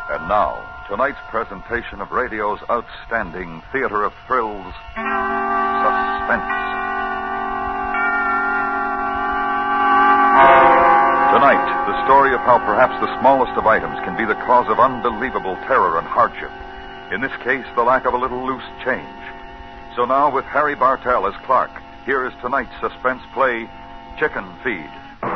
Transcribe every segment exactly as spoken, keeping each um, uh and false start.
And now, tonight's presentation of radio's outstanding theater of thrills, Suspense. Tonight, the story of how perhaps the smallest of items can be the cause of unbelievable terror and hardship. In this case, the lack of a little loose change. So now, with Harry Bartell as Clark, here is tonight's suspense play, Chicken Feed.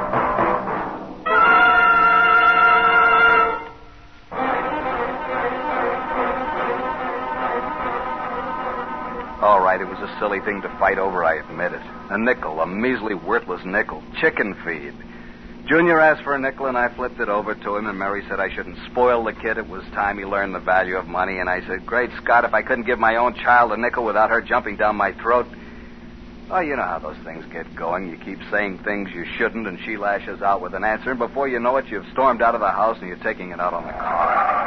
All right, it was a silly thing to fight over, I admit it. A nickel, a measly, worthless nickel. Chicken feed. Junior asked for a nickel, and I flipped it over to him, and Mary said I shouldn't spoil the kid. It was time he learned the value of money, and I said, great Scott, if I couldn't give my own child a nickel without her jumping down my throat. Oh, you know how those things get going. You keep saying things you shouldn't, and she lashes out with an answer, and before you know it, you've stormed out of the house, and you're taking it out on the car.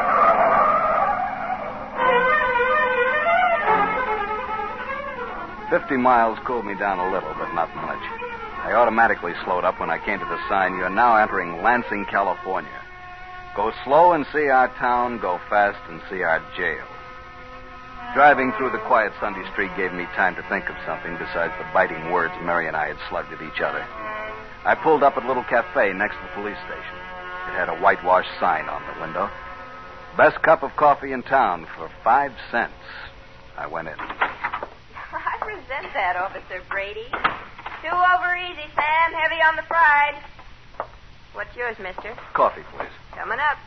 Fifty miles cooled me down a little, but not much. I automatically slowed up when I came to the sign, "You're now entering Lansing, California. Go slow and see our town, go fast and see our jail." Driving through the quiet Sunday street gave me time to think of something besides the biting words Mary and I had slugged at each other. I pulled up at a little cafe next to the police station. It had a whitewashed sign on the window. Best cup of coffee in town for five cents. I went in. I resent that, Officer Brady. Two over easy, Sam. Heavy on the fried. What's yours, mister? Coffee, please. Coming up.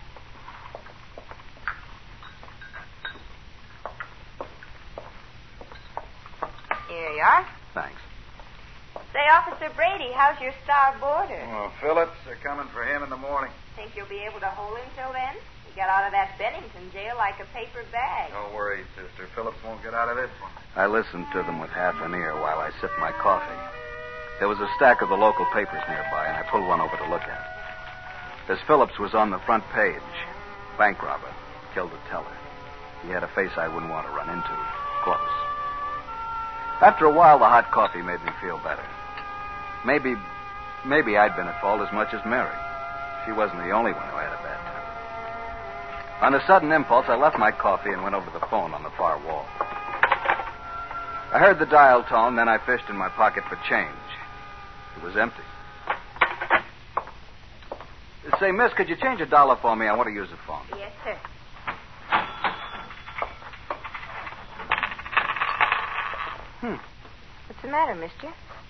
Here you are. Thanks. Say, Officer Brady, how's your star boarder? Oh, Phillips, they're coming for him in the morning. Think you'll be able to hold him till then? He got out of that Bennington jail like a paper bag. Don't worry, sister. Phillips won't get out of this one. I listened to them with half an ear while I sipped my coffee. There was a stack of the local papers nearby, and I pulled one over to look at. This Phillips was on the front page. Bank robber. Killed a teller. He had a face I wouldn't want to run into. Close. After a while, the hot coffee made me feel better. Maybe, maybe I'd been at fault as much as Mary. She wasn't the only one who had a bad time. On a sudden impulse, I left my coffee and went over to the phone on the far wall. I heard the dial tone, then I fished in my pocket for change. It was empty. Say, miss, could you change a dollar for me? I want to use the phone. Yes, sir. Hmm. What's the matter, mister?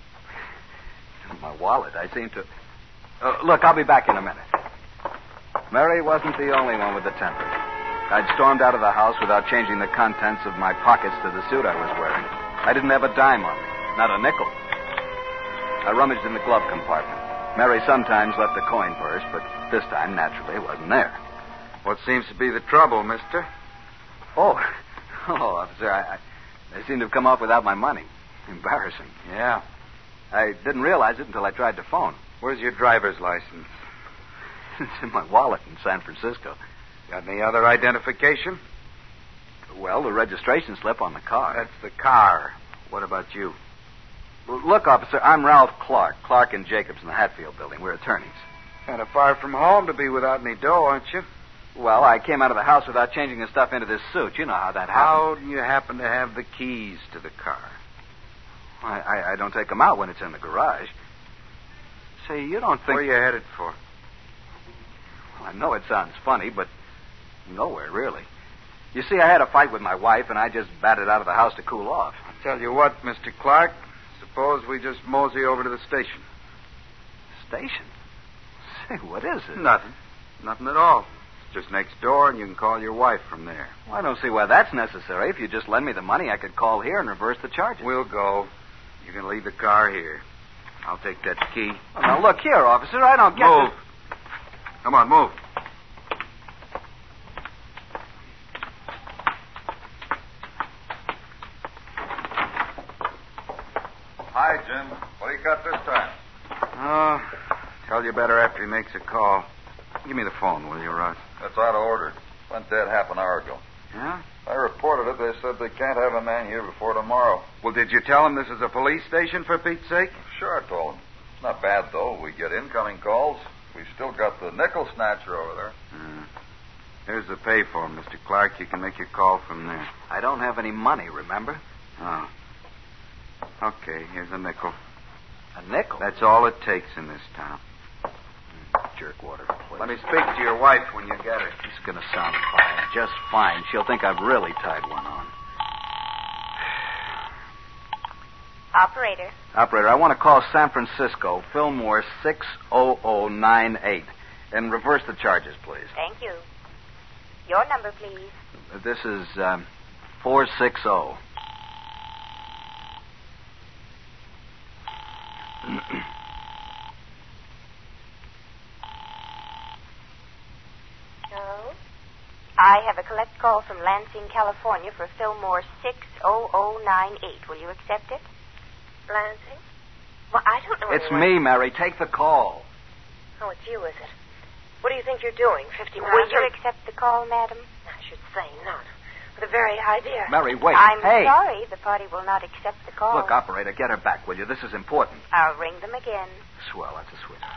My wallet. I seem to... Uh, look, I'll be back in a minute. Mary wasn't the only one with the temper. I'd stormed out of the house without changing the contents of my pockets to the suit I was wearing. I didn't have a dime on me. Not a nickel. I rummaged in the glove compartment. Mary sometimes left a coin purse, but this time, naturally, it wasn't there. What seems to be the trouble, mister? Oh, oh, officer, I, I, I seem to have come off without my money. Embarrassing. Yeah. I didn't realize it until I tried to phone. Where's your driver's license? It's in my wallet in San Francisco. Got any other identification? Well, the registration slip on the car. That's the car. What about you? Well, look, officer, I'm Ralph Clark. Clark and Jacobs in the Hatfield building. We're attorneys. Kind of far from home to be without any dough, aren't you? Well, I came out of the house without changing the stuff into this suit. You know how that How happens. do you happen to have the keys to the car? I, I, I don't take them out when it's in the garage. Say, you don't think... Where are you headed for? Well, I know it sounds funny, but nowhere, really. You see, I had a fight with my wife, and I just batted out of the house to cool off. I'll tell you what, Mister Clark. Suppose we just mosey over to the station. Station? Say, what is it? Nothing. Nothing at all. It's just next door, and you can call your wife from there. Well, I don't see why that's necessary. If you just lend me the money, I could call here and reverse the charges. We'll go. You can leave the car here. I'll take that key. Oh, now, look here, officer. I don't get Move. this. Come on, move. Hi, Jim. What do you got this time? Oh, tell you better after he makes a call. Give me the phone, will you, Russ? That's out of order. Went dead half an hour ago. Yeah? I reported it. They said they can't have a man here before tomorrow. Well, did you tell him this is a police station, for Pete's sake? Sure, I told him. It's not bad, though. We get incoming calls. We've still got the nickel snatcher over there. Hmm. Here's the payphone, Mister Clark. You can make your call from there. I don't have any money, remember? Oh. Okay, here's a nickel. A nickel? That's all it takes in this town. Jerkwater. Let me speak to your wife when you get her. It's going to sound fine. Just fine. She'll think I've really tied one on. Operator. Operator, I want to call San Francisco, Fillmore six oh oh nine eight. And reverse the charges, please. Thank you. Your number, please. This is um, four six zero. No. I have a collect call from Lansing, California for Fillmore six oh oh nine eight. Will you accept it? Lansing? Well, I don't know It's anyone. me, Mary. Take the call. Oh, it's you, is it? What do you think you're doing? Fifty miles? Will you from- accept the call, madam? I should say not. The very idea. Mary, wait. I'm hey. sorry the party will not accept the call. Look, operator, get her back, will you? This is important. I'll ring them again. Swell, that's a sweetheart.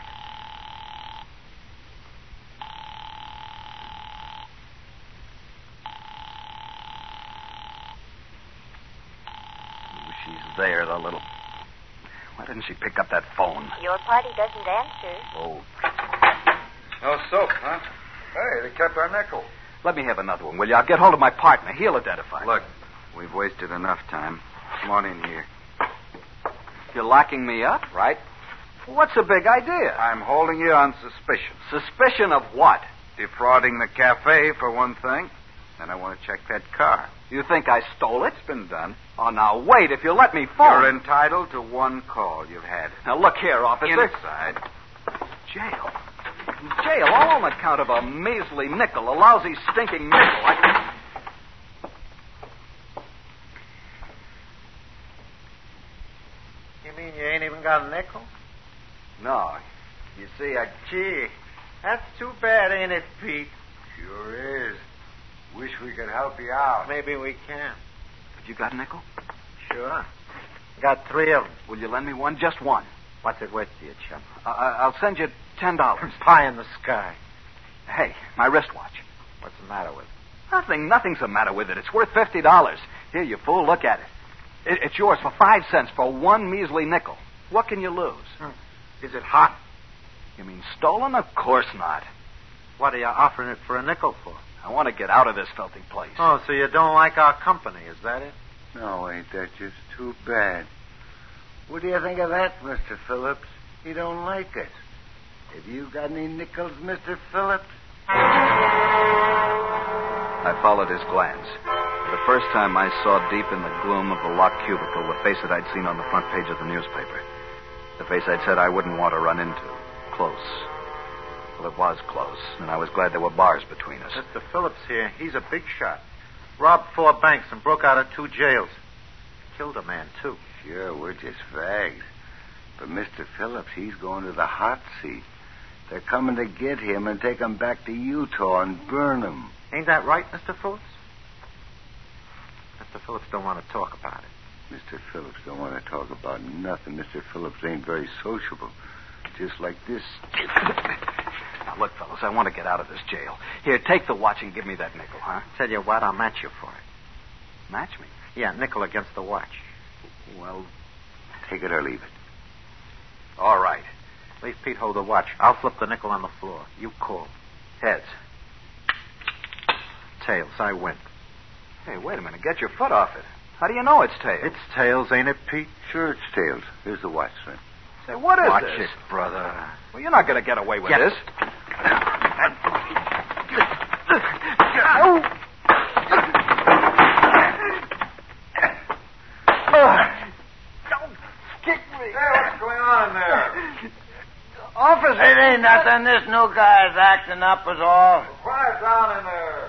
Ooh, she's there, the little... Why didn't she pick up that phone? Your party doesn't answer. Oh. No soap, huh? Hey, they kept our nickel. Let me have another one, will you? I'll get hold of my partner. He'll identify. Look, we've wasted enough time. Come on in here. You're locking me up, right? What's the big idea? I'm holding you on suspicion. Suspicion of what? Defrauding the cafe, for one thing. And I want to check that car. You think I stole it? It's been done. Oh, now, wait. If you let me phone... You're entitled to one call. You've had it. Now, look here, officer. Inside. Jail. Jail, all on account of a measly nickel, a lousy, stinking nickel. I... You mean you ain't even got a nickel? No. You see, I... Gee, that's too bad, ain't it, Pete? Sure is. Wish we could help you out. Maybe we can. Have you got a nickel? Sure. Got three of them. Will you lend me one? Just one. What's it worth to you, chum? Uh, I'll send you ten dollars. Pie in the sky. Hey, my wristwatch. What's the matter with it? Nothing. Nothing's the matter with it. It's worth fifty dollars. Here, you fool. Look at it. it. It's yours for five cents for one measly nickel. What can you lose? Hmm. Is it hot? You mean stolen? Of course not. What are you offering it for a nickel for? I want to get out of this filthy place. Oh, so you don't like our company, is that it? No, ain't that just too bad? What do you think of that, Mister Phillips? You don't like us. Have you got any nickels, Mister Phillips? I followed his glance. For the first time, I saw deep in the gloom of the locked cubicle the face that I'd seen on the front page of the newspaper. The face I'd said I wouldn't want to run into. Close. Well, it was close, and I was glad there were bars between us. Mister Phillips here, he's a big shot. Robbed four banks and broke out of two jails. Killed a man, too. Sure, we're just fags. But Mister Phillips, he's going to the hot seat. They're coming to get him and take him back to Utah and burn him. Ain't that right, Mister Phillips? Mister Phillips don't want to talk about it. Mister Phillips don't want to talk about nothing. Mister Phillips ain't very sociable. Just like this. Now, look, fellas, I want to get out of this jail. Here, take the watch and give me that nickel, huh? Tell you what, I'll match you for it. Match me? Yeah, nickel against the watch. Well, Take it or leave it. all right. Leave Pete hold the watch. I'll flip the nickel on the floor. You call. Heads. Tails, I win. Hey, wait a minute. Get your foot off it. How do you know it's tails? It's tails, ain't it, Pete? Sure, it's tails. Here's the watch, son. Say, what is Watch this? it, brother. Well, you're not going to get away with Get this. Don't kick me. Hey, what's going on there? Officer! It ain't nothing. This new guy's acting up is all. Quiet down in there.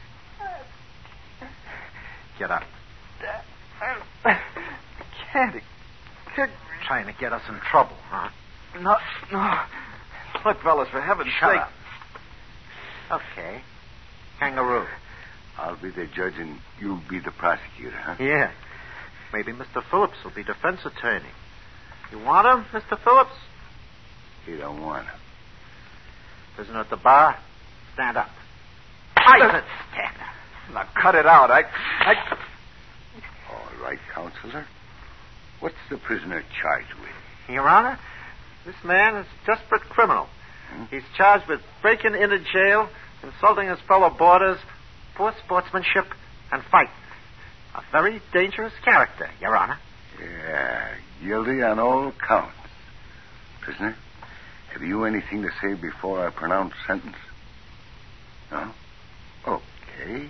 Get up. I can't. It kicked me. Trying to get us in trouble, huh? No, no. Look, fellas, for heaven's Shut sake. up. Okay. Kangaroo. I'll be the judge and you'll be the prosecutor, huh? Yeah. Maybe Mister Phillips will be defense attorney. You want him, Mister Phillips? He don't want him. Prisoner at the bar, stand up. I... Now, cut it out. I... I... All right, Counselor. What's the prisoner charged with? Your Honor, this man is a desperate criminal. Hmm? He's charged with breaking into jail, insulting his fellow boarders, poor sportsmanship, and fight. A very dangerous character, Your Honor. Yeah, guilty on all counts. Prisoner, have you anything to say before I pronounce sentence? No? Okay.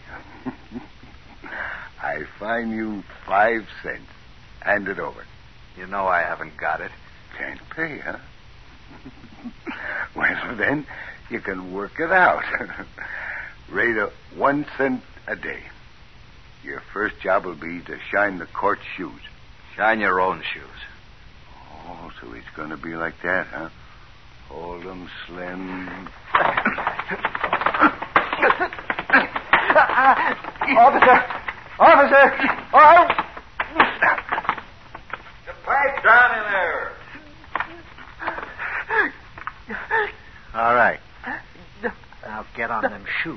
I fine you five cents. Hand it over. You know I haven't got it. Can't pay, huh? Well, then, you can work it out. Rate of one cent a day. Your first job will be to shine the court shoes. Shine your own shoes. Oh, so it's going to be like that, huh? Hold 'em slim. Officer! Officer! Oh! The pipe down in there. All right. Now get on them shoes.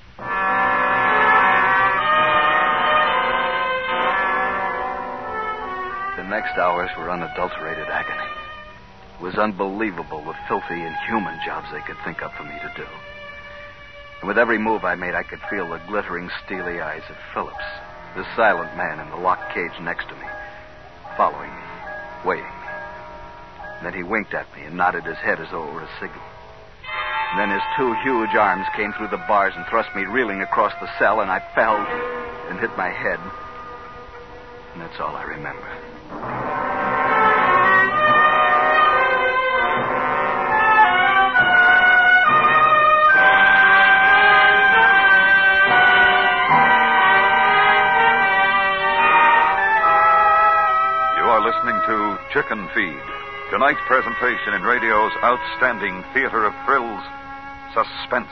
The next hours were unadulterated agony. It was unbelievable the filthy, inhuman jobs they could think up for me to do. And with every move I made, I could feel the glittering, steely eyes of Phillips, the silent man in the locked cage next to me, following me, weighing me. And then he winked at me and nodded his head as though it were a signal. And then his two huge arms came through the bars and thrust me reeling across the cell, and I fell and hit my head. And that's all I remember. Listening to Chicken Feed, tonight's presentation in radio's outstanding theater of thrills, Suspense.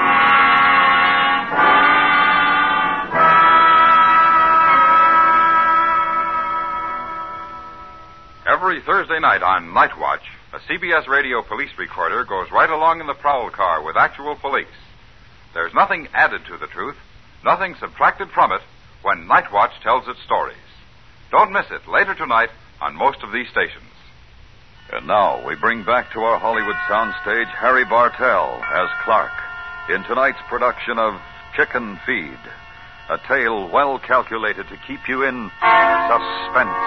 Every Thursday night on Night Watch, a C B S radio police recorder goes right along in the prowl car with actual police. There's nothing added to the truth, nothing subtracted from it when Night Watch tells its stories. Don't miss it later tonight on most of these stations. And now we bring back to our Hollywood soundstage Harry Bartell as Clark in tonight's production of Chicken Feed, a tale well calculated to keep you in suspense.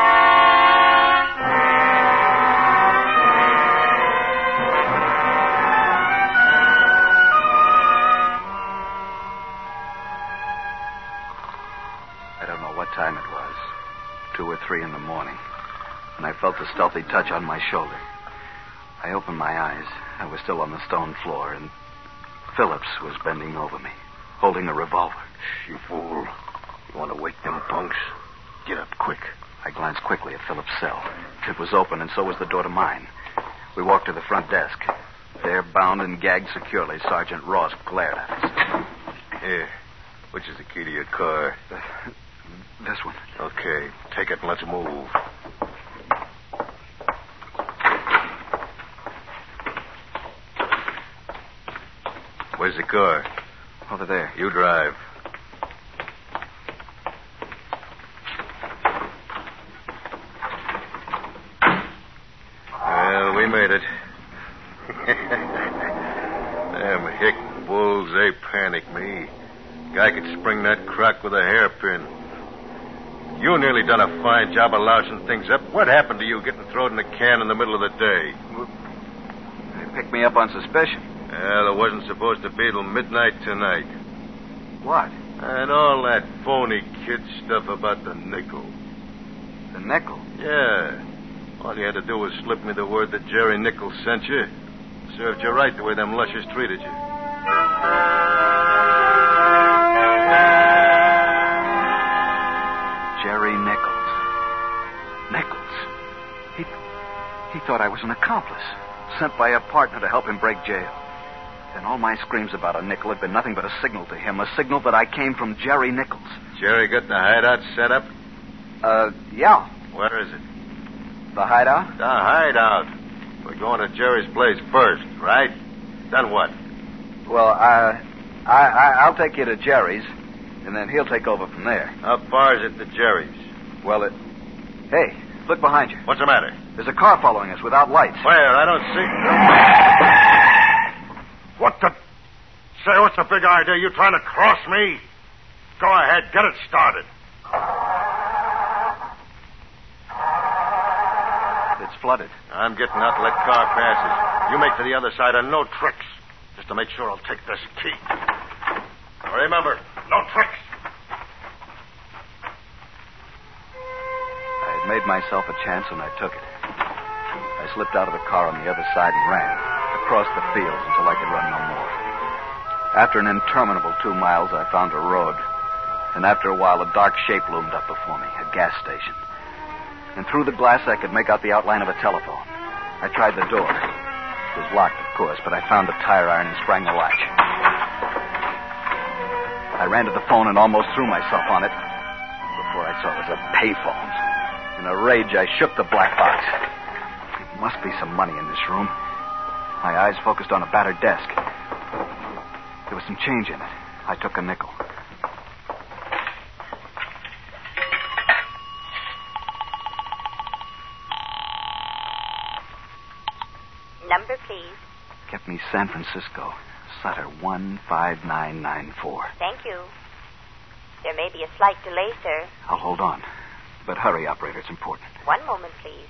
I don't know what time it was. Two or three in the morning, and I felt the stealthy touch on my shoulder. I opened my eyes. I was still on the stone floor, and Phillips was bending over me, holding a revolver. Shh, you fool. You want to wake them punks? Get up quick. I glanced quickly at Phillips' cell. It was open, and so was the door to mine. We walked to the front desk. There, bound and gagged securely, Sergeant Ross glared at us. Here. Which is the key to your car? Uh, This one. Okay, take it and let's move. Where's the car? Over there. You drive. Well, we made it. Them hick bulls, they panic me. Guy could spring that crock with a hairpin. You nearly done a fine job of lousing things up. What happened to you getting thrown in a can in the middle of the day? They picked me up on suspicion. Well, it wasn't supposed to be till midnight tonight. What? And all that phony kid stuff about the nickel. The nickel? Yeah. All you had to do was slip me the word that Jerry Nichols sent you. Served you right the way them lushers treated you. Jerry Nichols. Nichols? He, he thought I was an accomplice, sent by a partner to help him break jail. Then all my screams about a nickel had been nothing but a signal to him, a signal that I came from Jerry Nichols. Jerry got the hideout set up? Uh, yeah. Where is it? The hideout? The hideout. We're going to Jerry's place first, right? Then what? Well, uh, I, I, I'll take you to Jerry's, and then he'll take over from there. How far is it to Jerry's? Well, it... Hey, look behind you. What's the matter? There's a car following us without lights. Where? I don't see... What the... Say, what's the big idea? You trying to cross me? Go ahead, get it started. It's flooded. I'm getting out to let car passes. You make to the other side and no tricks. Just to make sure I'll take this key. Remember, no tricks. I had made myself a chance and I took it. I slipped out of the car on the other side and ran across the fields until I could run no more. After an interminable two miles, I found a road. And after a while, a dark shape loomed up before me, a gas station. And through the glass, I could make out the outline of a telephone. I tried the door. It was locked, of course, but I found the tire iron and sprang the latch. I ran to the phone and almost threw myself on it. Before I saw it was a payphone. In a rage, I shook the black box. There must be some money in this room. My eyes focused on a battered desk. There was some change in it. I took a nickel. Number, please. Kept me San Francisco. Sutter one five nine nine four. Thank you. There may be a slight delay, sir. I'll hold on. But hurry, operator. It's important. One moment, please.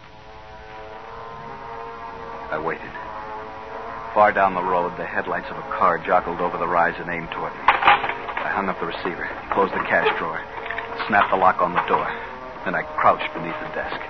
I waited. Far down the road, the headlights of a car joggled over the rise and aimed toward me. I hung up the receiver, closed the cash drawer, snapped the lock on the door. Then I crouched beneath the desk.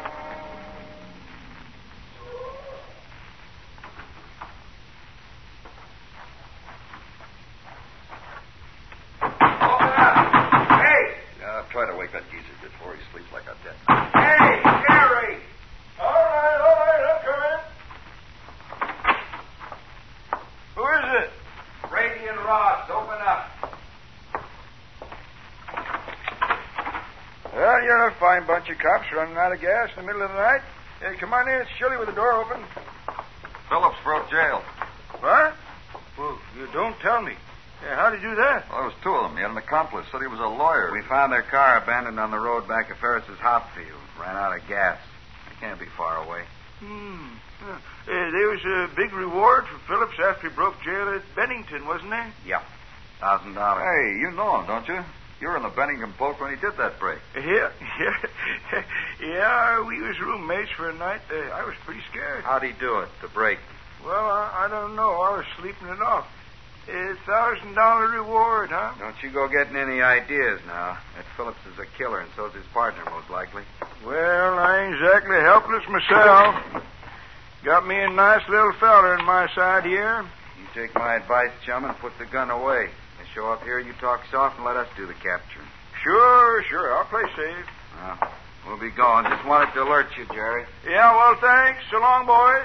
Bunch of cops running out of gas in the middle of the night. Hey, come on in. It's chilly with the door open. Phillips broke jail. What? Well, you don't tell me. Yeah, how'd he do that? Well, there was two of them. He had an accomplice. Said he was a lawyer. We found their car abandoned on the road back of Ferris's hop field. Ran out of gas. They can't be far away. Hmm. Uh, there was a big reward for Phillips after he broke jail at Bennington, wasn't there? Yeah. Thousand dollars. Hey, you know him, don't you? You were in the Bennington boat when he did that break. Yeah, yeah. Yeah, we was roommates for a night. Uh, I was pretty scared. How'd he do it, the break? Well, I, I don't know. I was sleeping it off. A thousand dollar reward, huh? Don't you go getting any ideas now. That Phillips is a killer, and so's his partner, most likely. Well, I ain't exactly helpless myself. Got me a nice little fella in my side here. You take my advice, chum, and put the gun away. Show up here, you talk soft, and let us do the capturing. Sure, sure. I'll play safe. Well, we'll be going. Just wanted to alert you, Jerry. Yeah, well, thanks. So long, boys.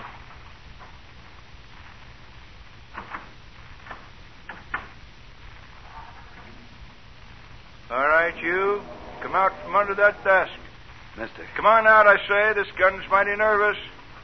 All right, you. Come out from under that desk. Mister. Come on out, I say. This gun's mighty nervous.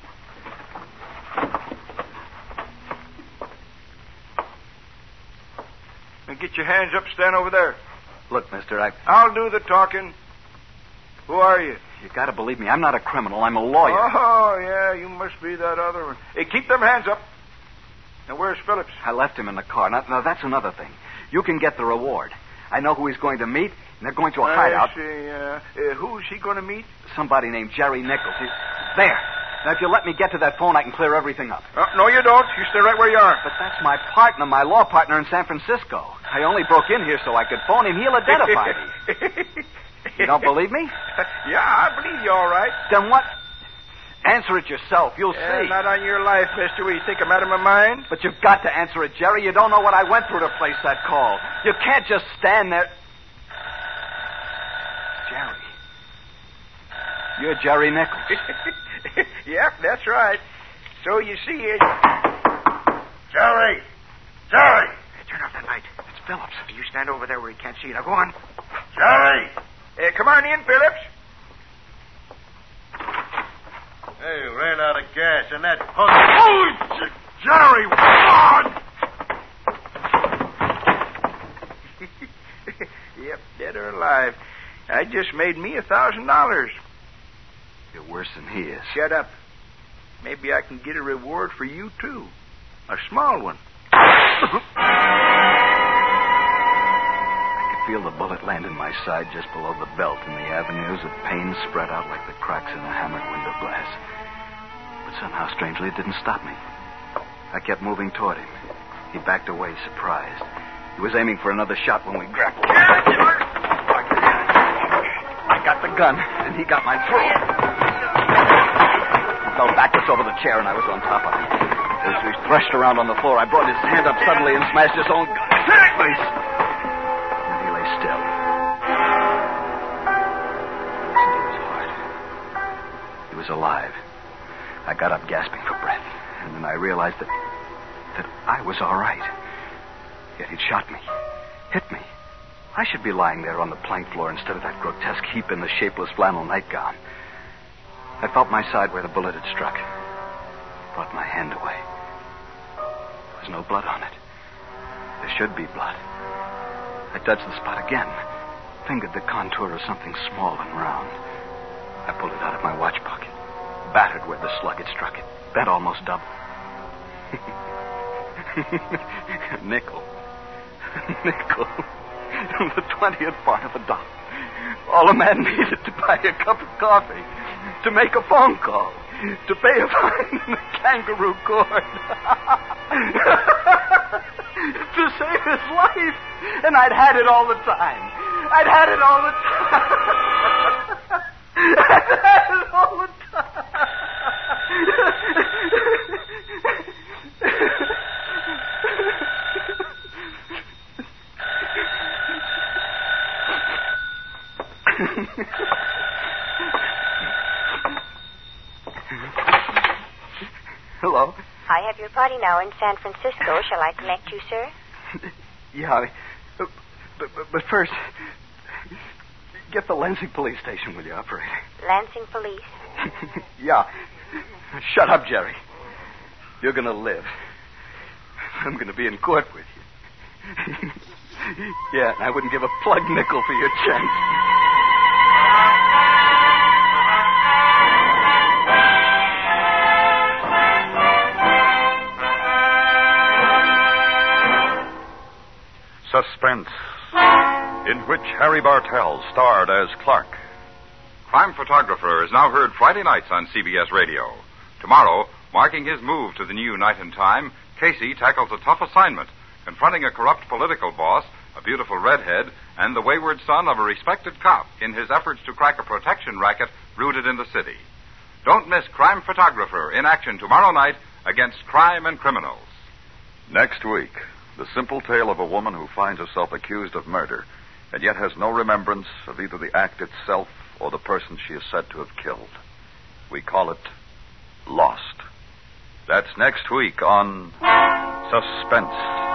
Get your hands up, stand over there. Look, mister, I... I'll do the talking. Who are you? You gotta believe me. I'm not a criminal. I'm a lawyer. Oh, yeah, you must be that other one. Hey, keep them hands up. Now, where's Phillips? I left him in the car. Now, now, that's another thing. You can get the reward. I know who he's going to meet, and they're going to a hideout. I see. Uh, uh, who's he going to meet? Somebody named Jerry Nichols. He's... There. Now, if you let me get to that phone, I can clear everything up. Uh, no, you don't. You stay right where you are. But that's my partner, my law partner in San Francisco. I only broke in here so I could phone him. He'll identify me. You don't believe me? Yeah, I believe you all right. Then what? Answer it yourself. You'll yeah, see. Not on your life, mister. What, you think I'm out of my mind? But you've got to answer it, Jerry. You don't know what I went through to place that call. You can't just stand there. Jerry. You're Jerry Nichols. Yep, that's right. So you see it. Jerry! Jerry! Hey, turn off that light. It's Phillips. You stand over there where he can't see. Now go on. Jerry! Uh, come on in, Phillips. Hey, ran out of gas, and that punk... Oh, Jerry! Run! just made me a thousand dollars. You're worse than he is. Shut up. Maybe I can get a reward for you, too. A small one. I could feel the bullet land in my side just below the belt, and the avenues of pain spread out like the cracks in a hammered window glass. But somehow, strangely, it didn't stop me. I kept moving toward him. He backed away, surprised. He was aiming for another shot when we grappled. I got the gun, and he got my throat. He fell backwards over the chair, and I was on top of him. As we threshed around on the floor, I brought his hand up suddenly and smashed his own gun in his face. And he lay still. Listened to his heart. He was alive. I got up gasping for breath, and then I realized that that I was all right. Yet he'd shot me. Hit me. I should be lying there on the plank floor instead of that grotesque heap in the shapeless flannel nightgown. I felt my side where the bullet had struck. Brought my hand away. There was no blood on it. There should be blood. I touched the spot again. Fingered the contour of something small and round. I pulled it out of my watch pocket. Battered where the slug had struck it. Bent almost double. A nickel. A nickel. The twentieth part of a dollar. All a man needed to buy a cup of coffee. To make a phone call. To pay a fine in the kangaroo court. To save his life. And I'd had it all the time. I'd had it all the time. I'd had it all the time. Hello? I have your party now in San Francisco. Shall I connect you, sir? Yeah, but, but, but first, get the Lansing police station, will you, operator? Lansing police? Yeah. Shut up, Jerry. You're going to live. I'm going to be in court with you. Yeah, and I wouldn't give a plug nickel for your chance. Suspense, in which Harry Bartell starred as Clark. Crime Photographer is now heard Friday nights on C B S Radio. Tomorrow, marking his move to the new Night and Time, Casey tackles a tough assignment, confronting a corrupt political boss, a beautiful redhead, and the wayward son of a respected cop in his efforts to crack a protection racket rooted in the city. Don't miss Crime Photographer in action tomorrow night against crime and criminals. Next week, the simple tale of a woman who finds herself accused of murder and yet has no remembrance of either the act itself or the person she is said to have killed. We call it Lost. That's next week on Suspense.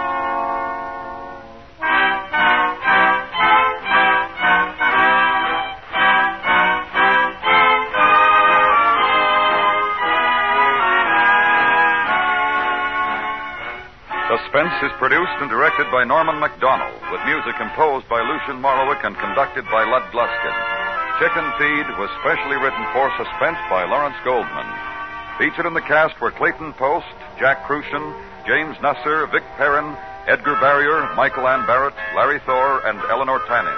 Suspense is produced and directed by Norman MacDonald, with music composed by Lucian Morowick and conducted by Lud Gluskin. Chicken Feed was specially written for Suspense by Lawrence Goldman. Featured in the cast were Clayton Post, Jack Crucian, James Nusser, Vic Perrin, Edgar Barrier, Michael Ann Barrett, Larry Thor, and Eleanor Tanin.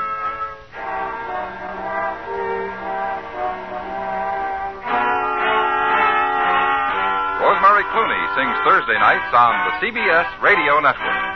Rosemary Clooney sings Thursday nights on the C B S Radio Network.